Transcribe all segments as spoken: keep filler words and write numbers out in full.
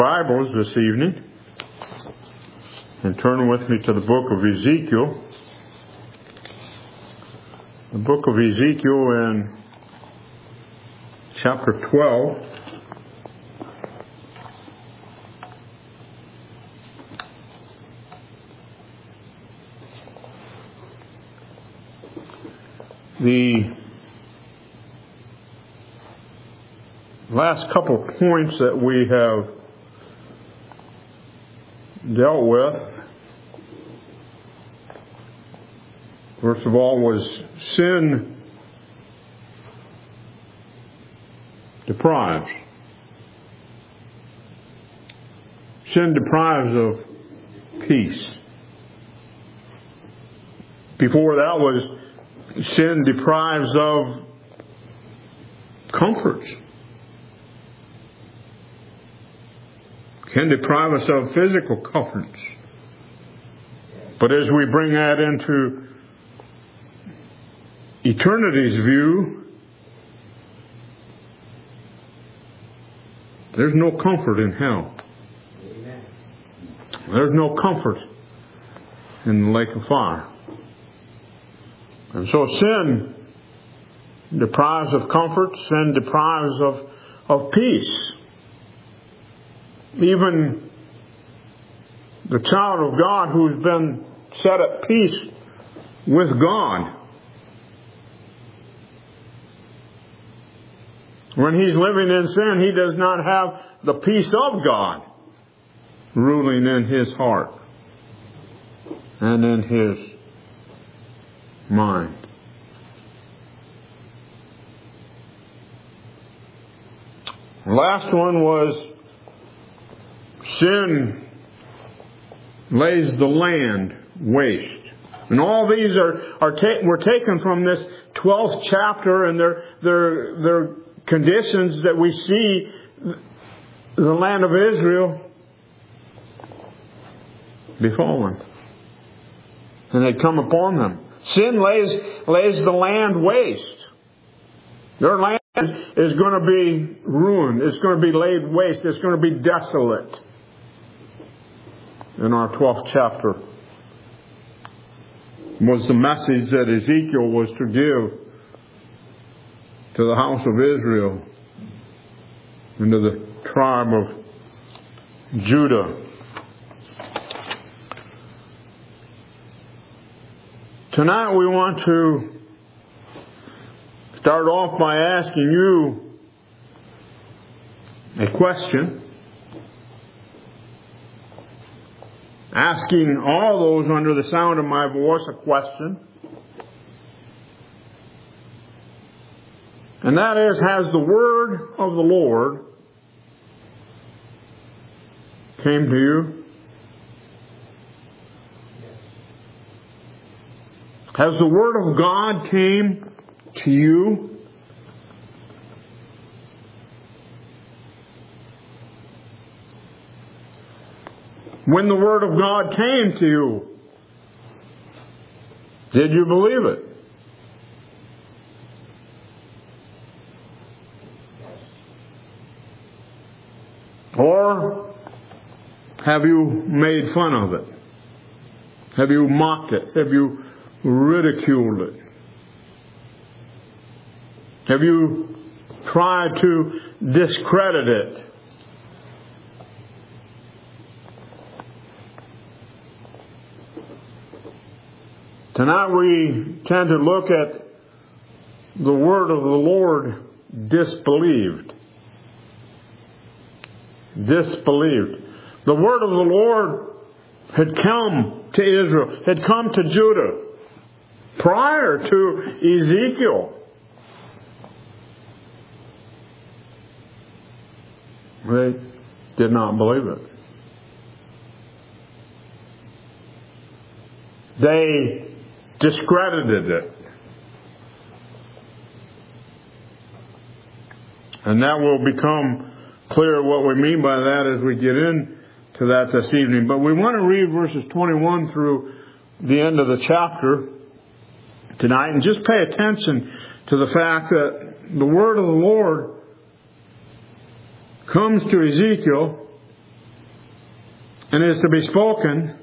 Bibles this evening and turn with me to the book of Ezekiel. The book of Ezekiel in chapter twelve. The last couple of points that we have dealt with, first of all, was sin deprives. Sin deprives of peace. Before that was sin deprives of comforts. Can deprive us of physical comforts. But as we bring that into eternity's view, there's no comfort in hell. Amen. There's no comfort in the lake of fire. And so sin deprives of comfort, sin deprives of, of peace. Even the child of God who's been set at peace with God, when he's living in sin, he does not have the peace of God ruling in his heart and in his mind. The last one was sin lays the land waste. And all these are, are ta- were taken from this twelfth chapter, and they're, they're, they're conditions that we see the land of Israel befallen. And they come upon them. Sin lays, lays the land waste. Their land is going to be ruined. It's going to be laid waste. It's going to be desolate. In our twelfth chapter was the message that Ezekiel was to give to the house of Israel and to the tribe of Judah. Tonight we want to start off by asking you a question. Asking all those under the sound of my voice a question. And that is, has the word of the Lord came to you? Has the word of God came to you? When the Word of God came to you, did you believe it? Or have you made fun of it? Have you mocked it? Have you ridiculed it? Have you tried to discredit it? Tonight we tend to look at the word of the Lord disbelieved. Disbelieved. The word of the Lord had come to Israel, had come to Judah prior to Ezekiel. They did not believe it. They discredited it. And that will become clear what we mean by that as we get into that this evening. But we want to read verses twenty-one through the end of the chapter tonight and just pay attention to the fact that the word of the Lord comes to Ezekiel and is to be spoken,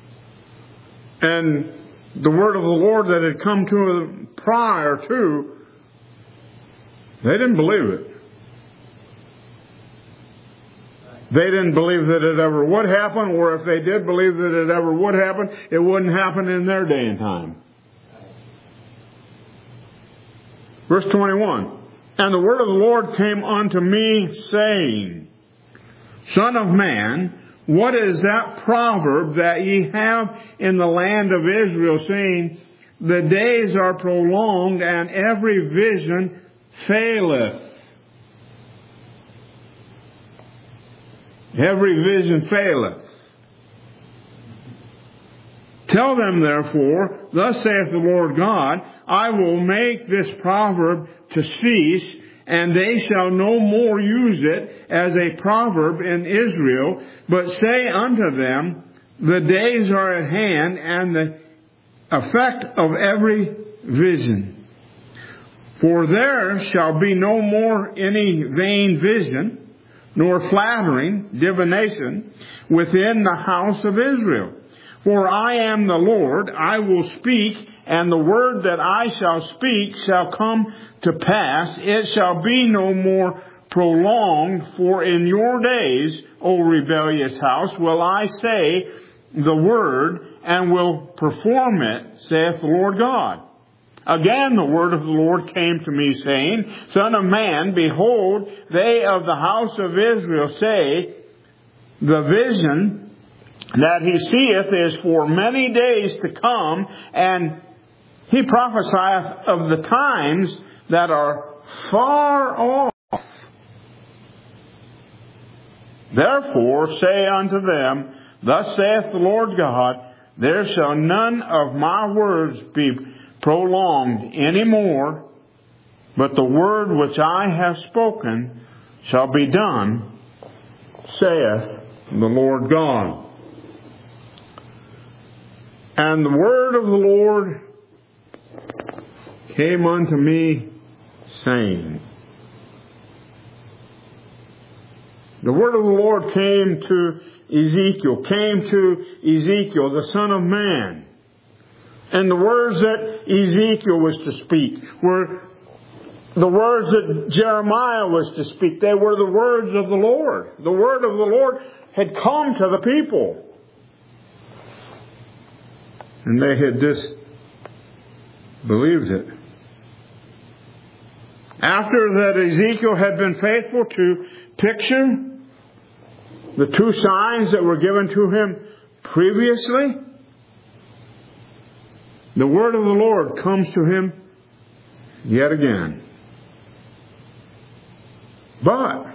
and the word of the Lord that had come to them prior to, they didn't believe it. They didn't believe that it ever would happen, or if they did believe that it ever would happen, it wouldn't happen in their day and time. Verse twenty-one, and the word of the Lord came unto me, saying, Son of man, what is that proverb that ye have in the land of Israel, saying, the days are prolonged, and every vision faileth? Every vision faileth. Tell them therefore, thus saith the Lord God, I will make this proverb to cease, and they shall no more use it as a proverb in Israel, but say unto them, the days are at hand, and the effect of every vision. For there shall be no more any vain vision, nor flattering divination within the house of Israel. For I am the Lord, I will speak, and the word that I shall speak shall come to pass. It shall be no more prolonged, for in your days, O rebellious house, will I say the word, and will perform it, saith the Lord God. Again the word of the Lord came to me, saying, Son of man, behold, they of the house of Israel say, the vision that he seeth is for many days to come, and he prophesieth of the times that are far off. Therefore say unto them, Thus saith the Lord God, there shall none of my words be prolonged any more, but the word which I have spoken shall be done, saith the Lord God. And the word of the Lord came unto me, saying, the word of the Lord came to Ezekiel, came to Ezekiel, the son of man. And the words that Ezekiel was to speak were the words that Jeremiah was to speak. They were the words of the Lord. The word of the Lord had come to the people. And they had disbelieved it. After that Ezekiel had been faithful to picture the two signs that were given to him previously, the word of the Lord comes to him yet again. But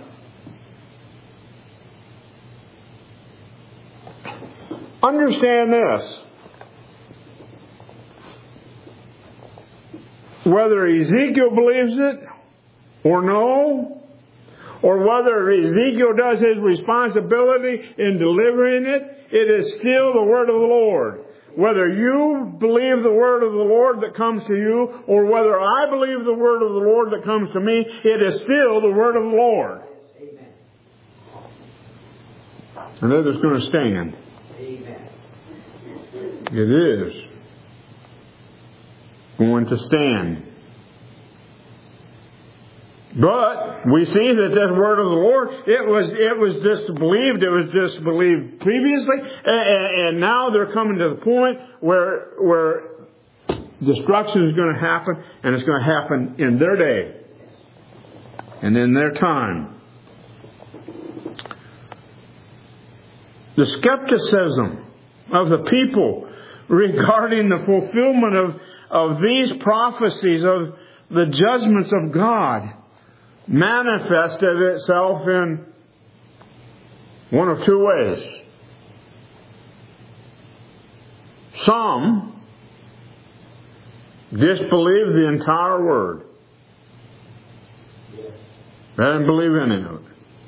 understand this. Whether Ezekiel believes it or no, or whether Ezekiel does his responsibility in delivering it, it is still the word of the Lord. Whether you believe the word of the Lord that comes to you, or whether I believe the word of the Lord that comes to me, it is still the word of the Lord. Amen. And it is going to stand. Amen. It is going to stand. But we see that this word of the Lord, it was it was disbelieved. It was disbelieved previously, and, and now they're coming to the point where where destruction is going to happen, and it's going to happen in their day and in their time. The skepticism of the people regarding the fulfillment of of these prophecies of the judgments of God manifested itself in one of two ways. Some disbelieved the entire word. They didn't believe any of it.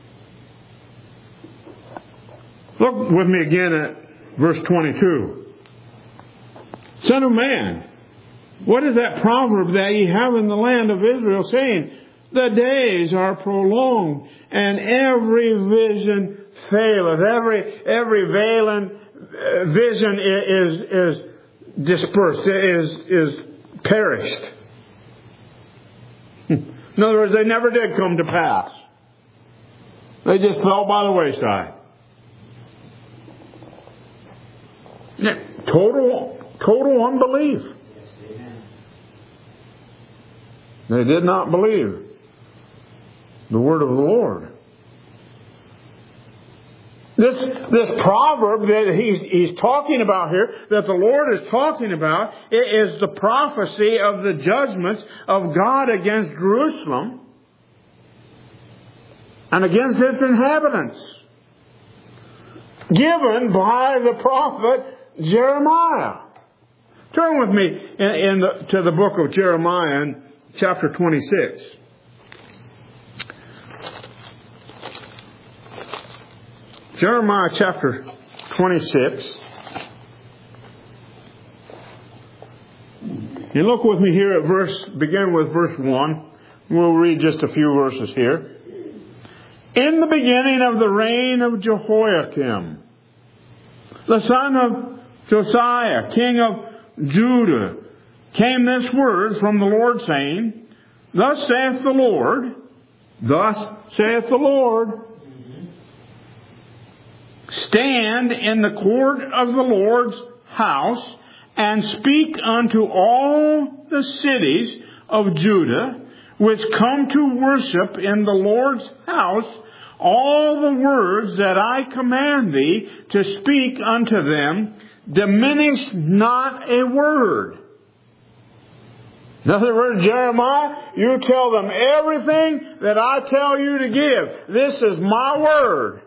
Look with me again at verse twenty-two. Son of man, what is that proverb that ye have in the land of Israel, saying, the days are prolonged, and every vision faileth. Every, every veiling vision is, is dispersed, is, is perished. In other words, they never did come to pass. They just fell by the wayside. Total, total unbelief. They did not believe the word of the Lord. This, this proverb that he's, he's talking about here, that the Lord is talking about, it is the prophecy of the judgments of God against Jerusalem and against its inhabitants, given by the prophet Jeremiah. Turn with me in, in the, to the book of Jeremiah in chapter twenty-six. Jeremiah chapter twenty-six. You look with me here at verse, begin with verse one. We'll read just a few verses here. In the beginning of the reign of Jehoiakim, the son of Josiah, king of Judah, came this word from the Lord, saying, Thus saith the Lord, thus saith the Lord, stand in the court of the Lord's house, and speak unto all the cities of Judah, which come to worship in the Lord's house, all the words that I command thee to speak unto them, diminish not a word. In other words, Jeremiah, you tell them everything that I tell you to give. This is my word.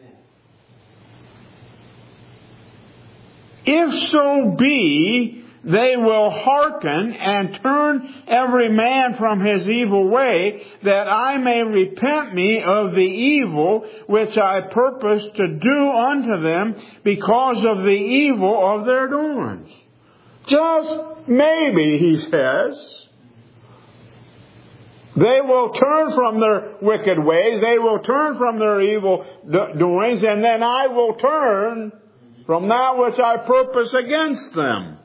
If so be they will hearken and turn every man from his evil way, that I may repent me of the evil which I purpose to do unto them because of the evil of their doings. Just maybe, he says, they will turn from their wicked ways, they will turn from their evil doings, and then I will turn from that which I purpose against them.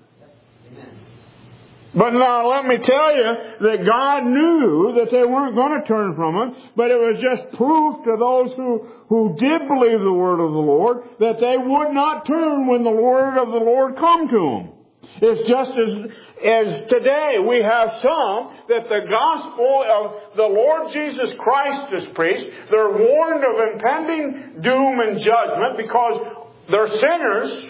But now let me tell you that God knew that they weren't going to turn from it, but it was just proof to those who, who did believe the word of the Lord that they would not turn when the word of the Lord come to them. It's just as, as today we have some that the gospel of the Lord Jesus Christ is preached. They're warned of impending doom and judgment because they're sinners,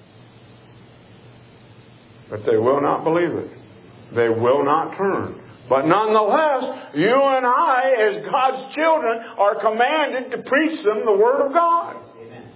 but they will not believe it. They will not turn. But nonetheless, you and I, as God's children, are commanded to preach them the Word of God. Amen.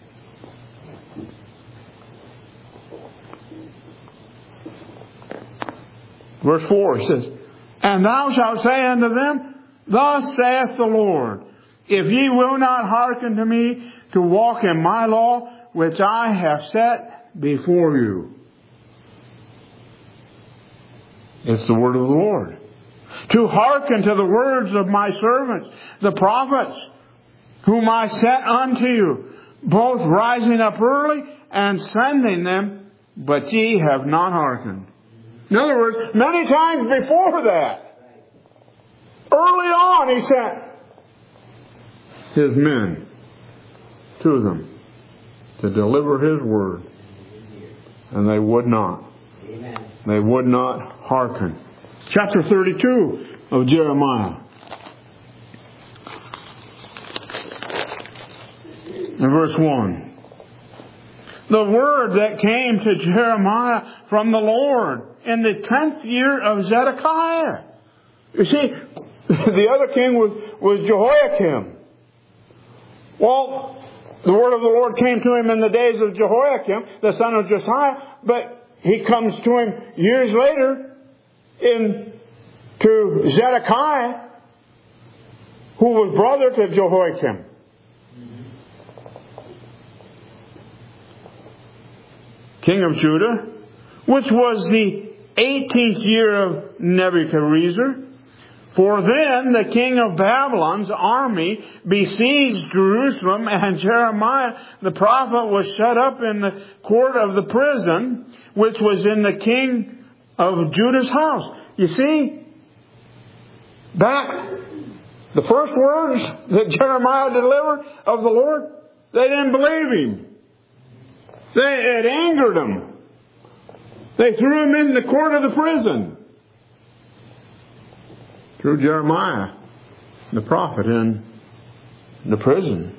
Verse four says, And thou shalt say unto them, Thus saith the Lord, If ye will not hearken to me to walk in my law, which I have set before you. It's the word of the Lord. To hearken to the words of my servants, the prophets, whom I set unto you, both rising up early and sending them, but ye have not hearkened. In other words, many times before that, early on he sent his men to them to deliver his word. And they would not. Amen. They would not hearken. Chapter thirty-two of Jeremiah. In verse one. The word that came to Jeremiah from the Lord in the tenth year of Zedekiah. You see, the other king was, was Jehoiakim. Well, the word of the Lord came to him in the days of Jehoiakim, the son of Josiah, but he comes to him years later in to Zedekiah, who was brother to Jehoiakim. King of Judah, which was the eighteenth year of Nebuchadnezzar, For then the king of Babylon's army besieged Jerusalem, and Jeremiah the prophet was shut up in the court of the prison, which was in the king of Judah's house. You see, back the first words that Jeremiah delivered of the Lord, they didn't believe him. They, it angered them. They threw him in the court of the prison. Threw Jeremiah, the prophet, in the prison.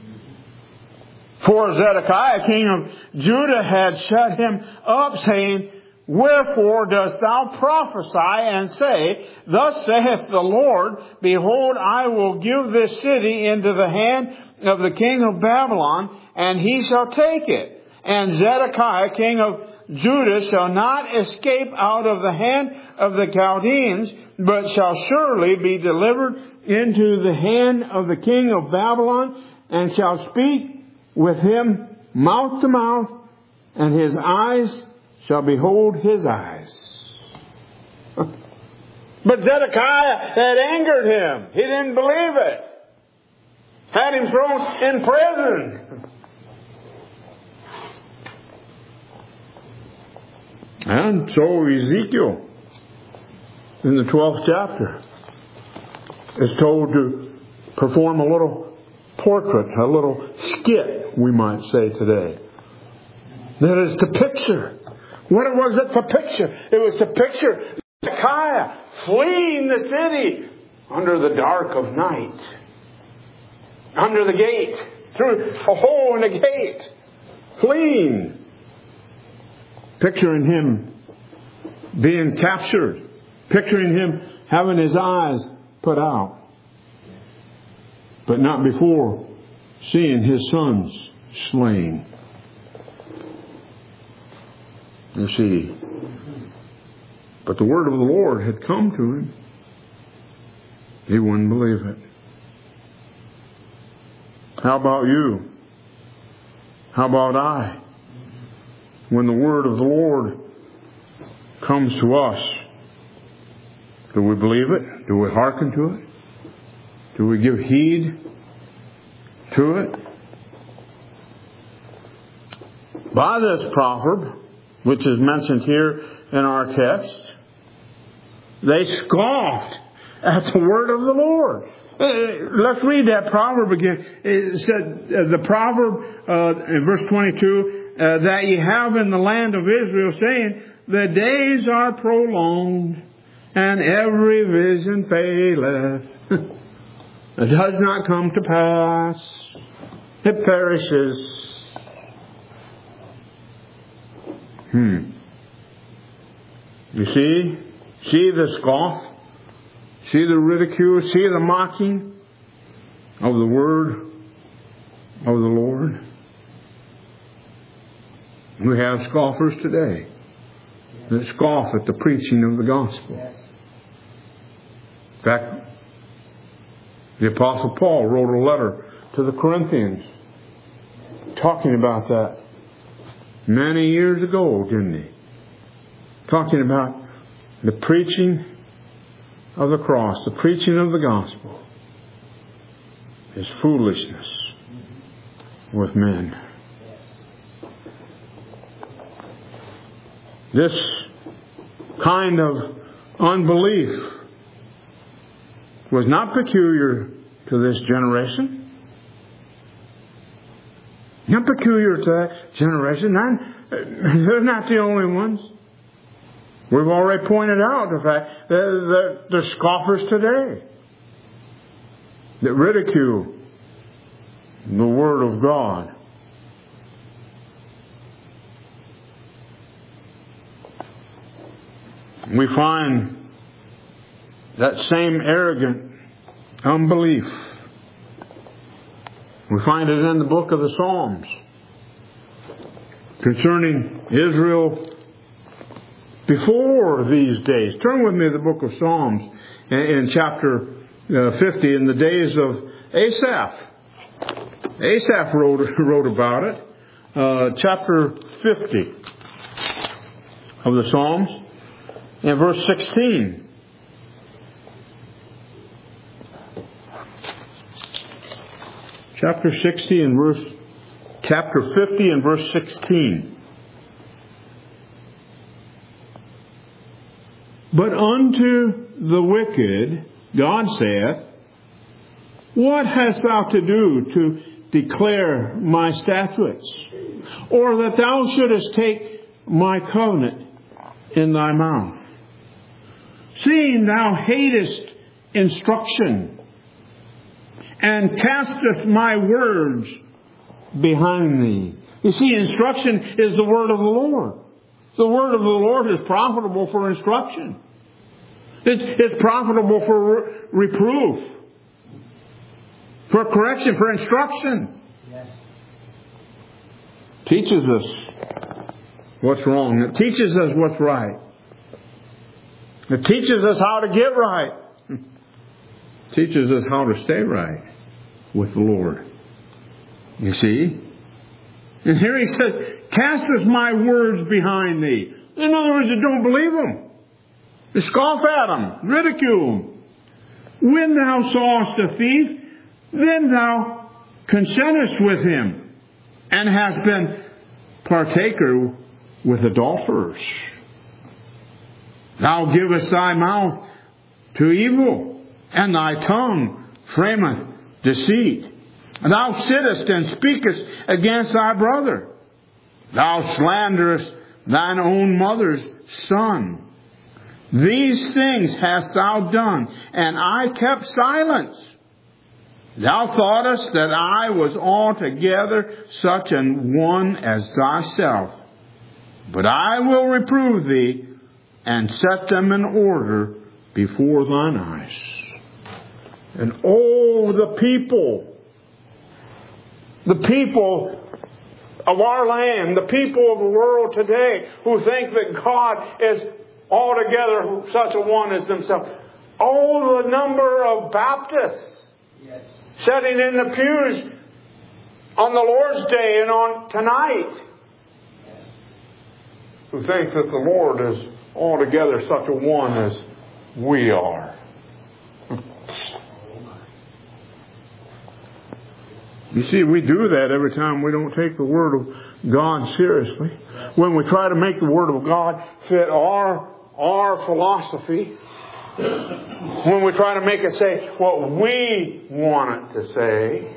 For Zedekiah, king of Judah, had shut him up, saying, Wherefore dost thou prophesy and say, Thus saith the Lord, Behold, I will give this city into the hand of the king of Babylon, and he shall take it. And Zedekiah, king of Judah, shall not escape out of the hand of the Chaldeans, but shall surely be delivered into the hand of the king of Babylon, and shall speak with him mouth to mouth, and his eyes shall behold his eyes. But Zedekiah had angered him. He didn't believe it. Had him thrown in prison. And so Ezekiel, in the twelfth chapter, is told to perform a little portrait, a little skit, we might say today. That is to picture. What was it to picture? It was to picture Zedekiah fleeing the city under the dark of night. Under the gate. Through a hole in the gate. Fleeing. Picturing him being captured. Picturing him having his eyes put out. But not before seeing his sons slain. You see. But the word of the Lord had come to him. He wouldn't believe it. How about you? How about I? When the word of the Lord comes to us, do we believe it? Do we hearken to it? Do we give heed to it? By this proverb, which is mentioned here in our text, they scoffed at the word of the Lord. Uh, let's read that proverb again. It said, uh, the proverb uh, in verse twenty-two, uh, that ye have in the land of Israel, saying, the days are prolonged, and every vision faileth. It does not come to pass. It perishes. Hmm. You see? See the scoff? See the ridicule? See the mocking of the word of the Lord? We have scoffers today that scoff at the preaching of the gospel. In fact, the Apostle Paul wrote a letter to the Corinthians talking about that many years ago, didn't he? Talking about the preaching of the cross, the preaching of the gospel is foolishness with men. This kind of unbelief was not peculiar to this generation. Not peculiar to that generation. Not, they're not the only ones. We've already pointed out the fact that the scoffers today that ridicule the Word of God. We find that same arrogant unbelief. We find it in the book of the Psalms concerning Israel before these days. Turn with me to the book of Psalms in, in chapter uh, fifty, in the days of Asaph. Asaph wrote, wrote about it. Uh, chapter fifty of the Psalms, in verse sixteen. chapter sixty and verse, chapter fifty and verse sixteen. But unto the wicked, God saith, what hast thou to do to declare my statutes? Or that thou shouldest take my covenant in thy mouth? Seeing thou hatest instruction, and casteth my words behind thee. You see, instruction is the word of the Lord. The word of the Lord is profitable for instruction. It's, it's profitable for re- reproof, for correction, for instruction. Yes. Teaches us what's wrong. It teaches us what's right. It teaches us how to get right. It teaches us how to stay right with the Lord. You see? And here he says, casteth my words behind thee. In other words, you don't believe them. You scoff at them, ridicule them. When thou sawest a thief, then thou consentest with him, and hast been partaker with adulterers. Thou givest thy mouth to evil, and thy tongue frameth deceit. Thou sittest and speakest against thy brother. Thou slanderest thine own mother's son. These things hast thou done, and I kept silence. Thou thoughtest that I was altogether such an one as thyself. But I will reprove thee, and set them in order before thine eyes. And oh, the people, the people of our land, the people of the world today who think that God is altogether such a one as themselves. Oh, the number of Baptists yes. sitting in the pews on the Lord's Day and on tonight yes. who think that the Lord is altogether such a one as we are. You see, we do that every time we don't take the Word of God seriously. When we try to make the Word of God fit our, our philosophy. When we try to make it say what we want it to say.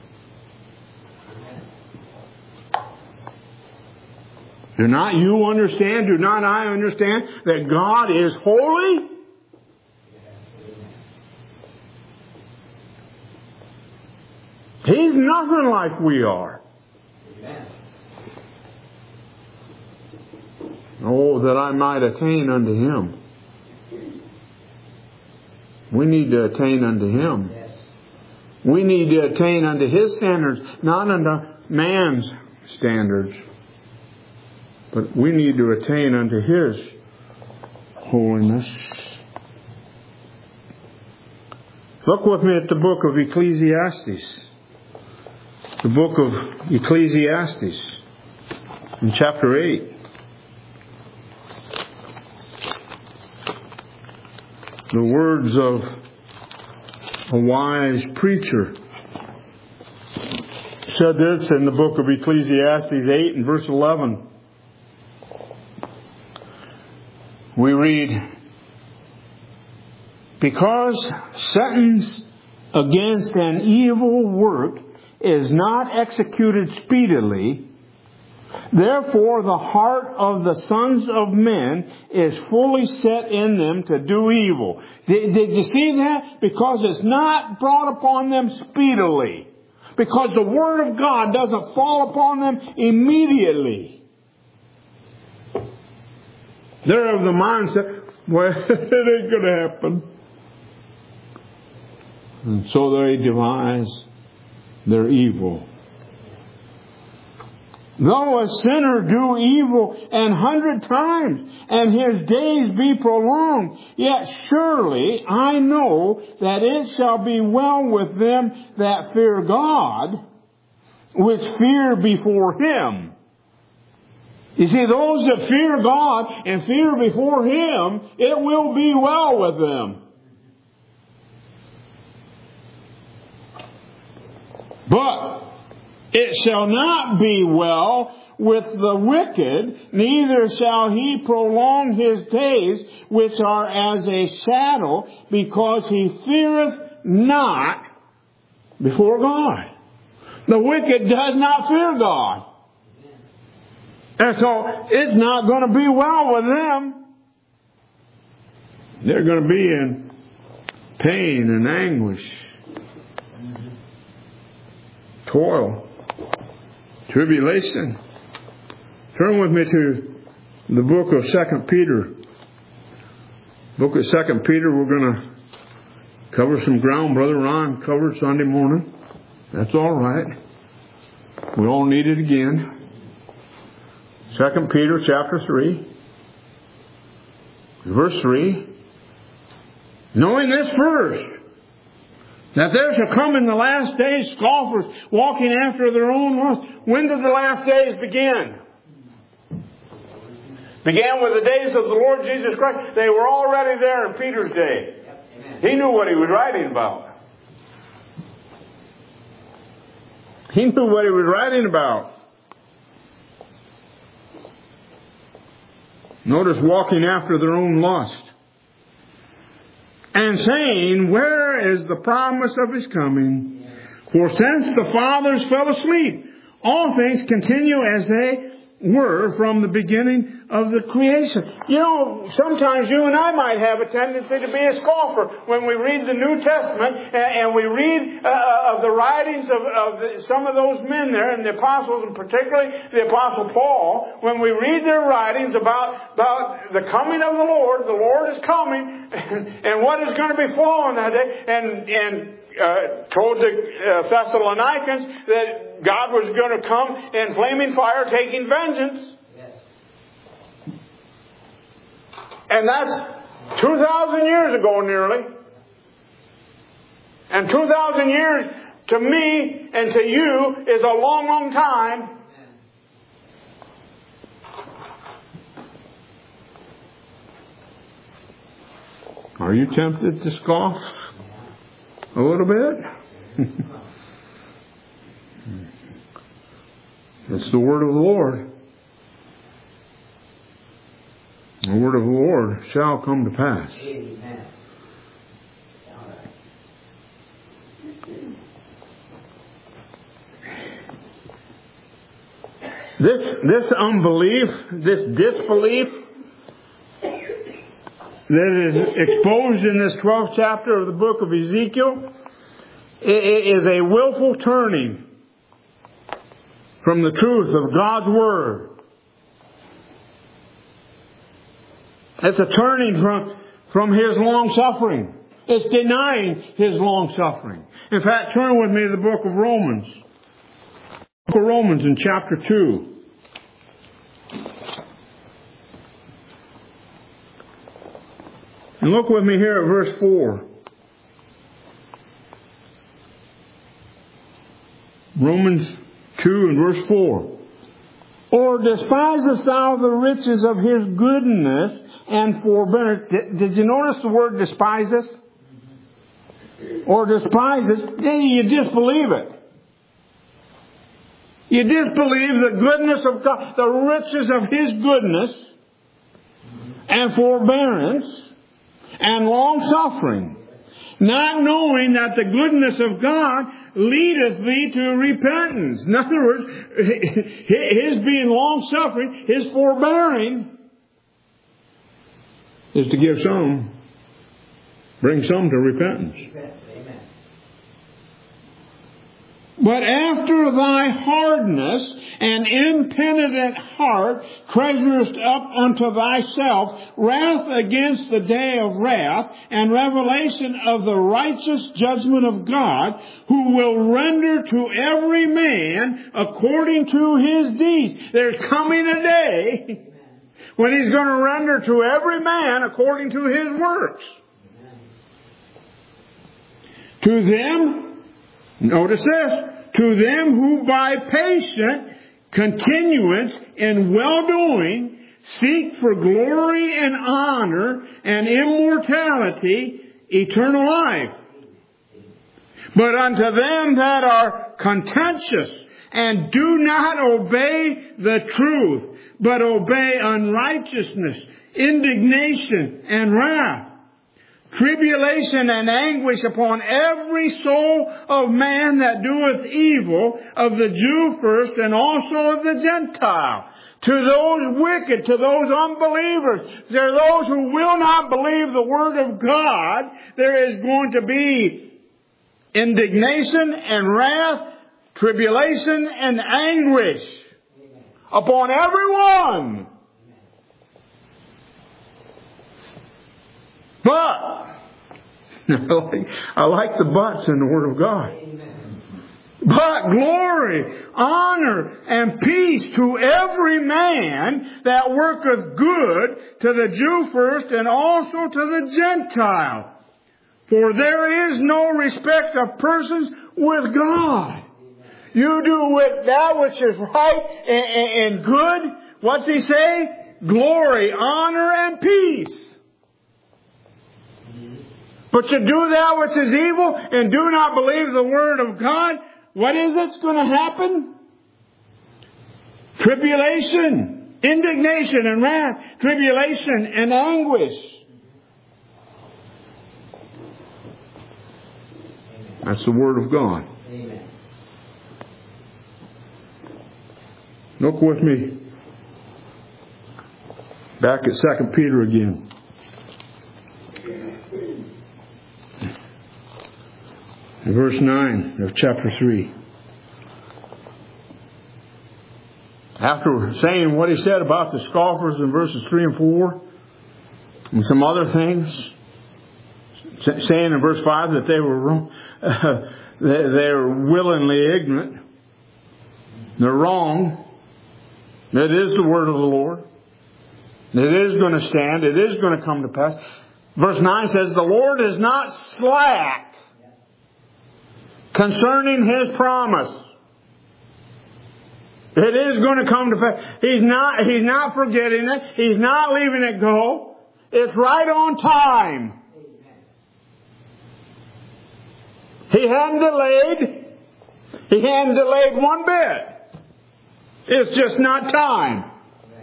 Do not you understand? Do not I understand that God is holy? He's nothing like we are. Oh, that I might attain unto Him. We need to attain unto Him. We need to attain unto His standards, not unto man's standards. But we need to attain unto His holiness. Look with me at the book of Ecclesiastes. The book of Ecclesiastes in chapter eight. The words of a wise preacher said this in the book of Ecclesiastes eight and verse eleven. We read, because sentence against an evil work is not executed speedily, therefore the heart of the sons of men is fully set in them to do evil. Did, did you see that? Because it's not brought upon them speedily. Because the Word of God doesn't fall upon them immediately. They're of the mindset, well, it ain't going to happen. And so they devise their evil. Though a sinner do evil an hundred times, and his days be prolonged, yet surely I know that it shall be well with them that fear God, which fear before Him. You see, those that fear God and fear before Him, it will be well with them. But it shall not be well with the wicked, neither shall he prolong his days, which are as a shadow, because he feareth not before God. The wicked does not fear God. And so it's not going to be well with them. They're going to be in pain and anguish, toil, tribulation. Turn with me to the book of Second Peter. Book of Second Peter, we're going to cover some ground Brother Ron covered Sunday morning. That's all right. We won't need it again. Second Peter chapter three, verse three. Knowing this first, that there shall come in the last days scoffers walking after their own lusts. When did the last days begin? Began with the days of the Lord Jesus Christ. They were already there in Peter's day. He knew what he was writing about. He knew what he was writing about. Notice walking after their own lust. And saying, where is the promise of his coming? For since the fathers fell asleep, all things continue as they were from the beginning of the creation. You know, sometimes you and I might have a tendency to be a scoffer when we read the New Testament and, and we read uh, of the writings of, of the, some of those men there, and the apostles, and particularly the Apostle Paul. When we read their writings about, about the coming of the Lord, the Lord is coming, and, and what is going to befall on that day, and and Uh, told the uh, Thessalonians that God was going to come in flaming fire taking vengeance. Yes. And that's two thousand years ago nearly. And two thousand years to me and to you is a long, long time. Are you tempted to scoff? A little bit? It's the word of the Lord. The word of the Lord shall come to pass. Amen. This, this unbelief, this disbelief that is exposed in this twelfth chapter of the book of Ezekiel is a willful turning from the truth of God's Word. It's a turning from, from His long suffering. It's denying His long suffering. In fact, turn with me to the book of Romans. Book of Romans in chapter two. And look with me here at verse four. Romans two and verse four. Or despisest thou the riches of His goodness and forbearance? Did, did you notice the word despiseth? Or despisest? Then you disbelieve it. You disbelieve the goodness of God, the riches of His goodness and forbearance and long suffering, not knowing that the goodness of God leadeth thee to repentance. In other words, His being long suffering, His forbearing, is to give some, bring some to repentance. Amen. But after thy hardness and impenitent heart treasurest up unto thyself wrath against the day of wrath and revelation of the righteous judgment of God, who will render to every man according to his deeds. There's coming a day when He's going to render to every man according to his works. To them, notice this, to them who by patient continuance in well-doing seek for glory and honor and immortality, eternal life. But unto them that are contentious, and do not obey the truth, but obey unrighteousness, indignation, and wrath, tribulation and anguish upon every soul of man that doeth evil, of the Jew first, and also of the Gentile. To those wicked, to those unbelievers, there are those who will not believe the Word of God, there is going to be indignation and wrath, tribulation and anguish upon everyone. But, I like the buts in the Word of God. But glory, honor, and peace to every man that worketh good, to the Jew first, and also to the Gentile. For there is no respect of persons with God. You do with that which is right and, and good. What's he say? Glory, honor, and peace. But you do that which is evil and do not believe the Word of God, what is it's going to happen? Tribulation, indignation and wrath, tribulation and anguish. That's the Word of God. Amen. Look with me back at Second Peter again. Verse nine of chapter three. After saying what he said about the scoffers in verses three and four, and some other things, saying in verse five that they were uh, they were willingly ignorant, they're wrong. It is the word of the Lord. It is going to stand. It is going to come to pass. Verse nine says, "The Lord is not slack concerning His promise." It is going to come to pass. He's not, He's not forgetting it. He's not leaving it go. It's right on time. He hadn't delayed. He hadn't delayed one bit. It's just not time.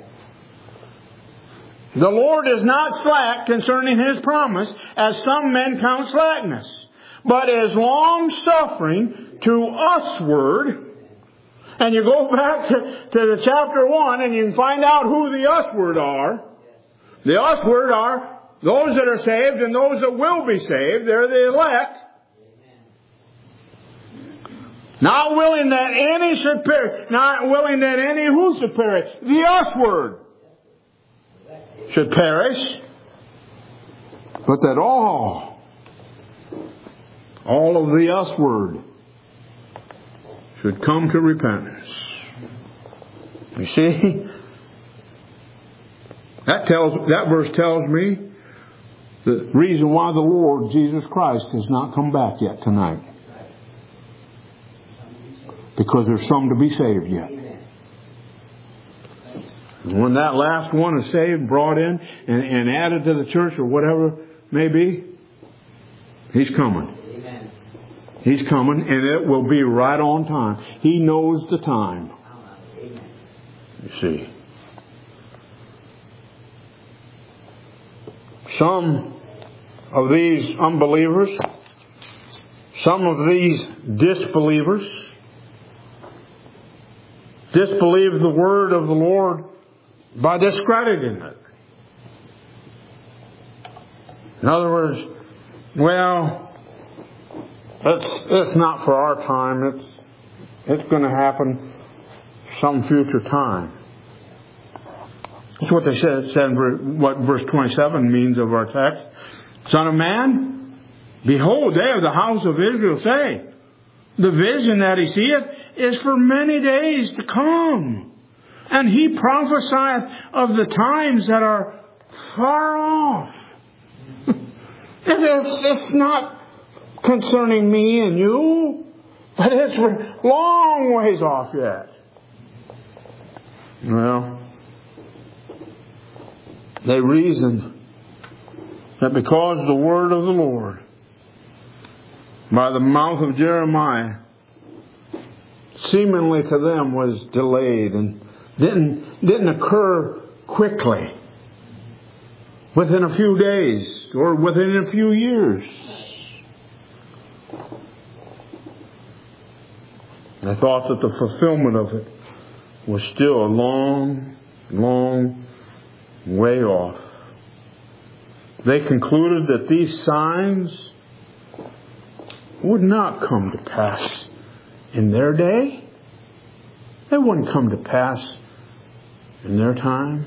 The Lord is not slack concerning His promise, as some men count slackness, but is long-suffering to usward. And you go back to, to the chapter one and you can find out who the usward are. The usward are those that are saved and those that will be saved. They're the elect. Not willing that any should perish. Not willing that any who should perish. The usward should perish. But that all, all of the usward should come to repentance. You see? That tells, that verse tells me the reason why the Lord Jesus Christ has not come back yet tonight. Because there's some to be saved yet. And when that last one is saved, brought in, and, and added to the church or whatever it may be, He's coming. Amen. He's coming, and it will be right on time. He knows the time. Amen. You see. Some of these unbelievers, some of these disbelievers, disbelieve the word of the Lord by discrediting it. In other words, well, it's it's not for our time. It's it's going to happen some future time. That's what they said. said what verse twenty-seven means of our text. Son of man, behold, they of the house of Israel say, the vision that he seeth is for many days to come. And he prophesieth of the times that are far off. it's, it's not concerning me and you, but it's a long ways off yet. Well, they reasoned that because the word of the Lord by the mouth of Jeremiah seemingly to them was delayed and didn't, didn't occur quickly, within a few days or within a few years. I thought that the fulfillment of it was still a long, long way off. They concluded that these signs would not come to pass in their day. They wouldn't come to pass in their time.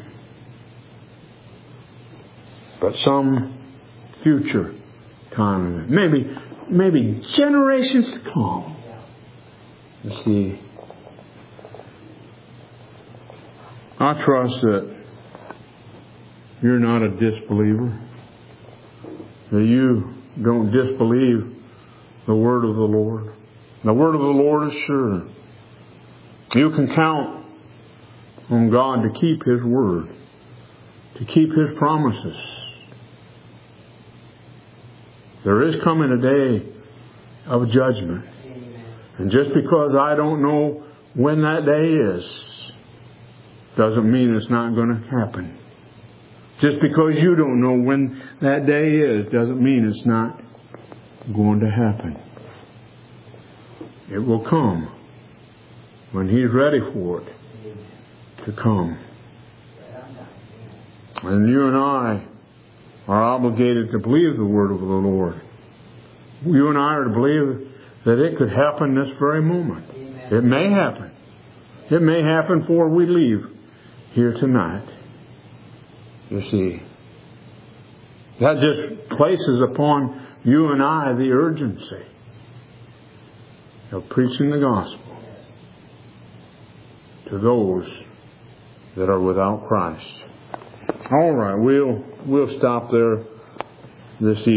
But some future time, maybe, maybe generations to come. You see, I trust that you're not a disbeliever, that you don't disbelieve the word of the Lord. The word of the Lord is sure. You can count on God to keep His word, to keep His promises. There is coming a day of judgment. And just because I don't know when that day is, doesn't mean it's not going to happen. Just because you don't know when that day is, doesn't mean it's not going to happen. It will come when He's ready for it to come. And you and I are obligated to believe the word of the Lord. You and I are to believe that it could happen this very moment. Amen. It may happen. It may happen before we leave here tonight. You see, that just places upon you and I the urgency of preaching the gospel to those that are without Christ. All right, we'll we'll stop there this evening.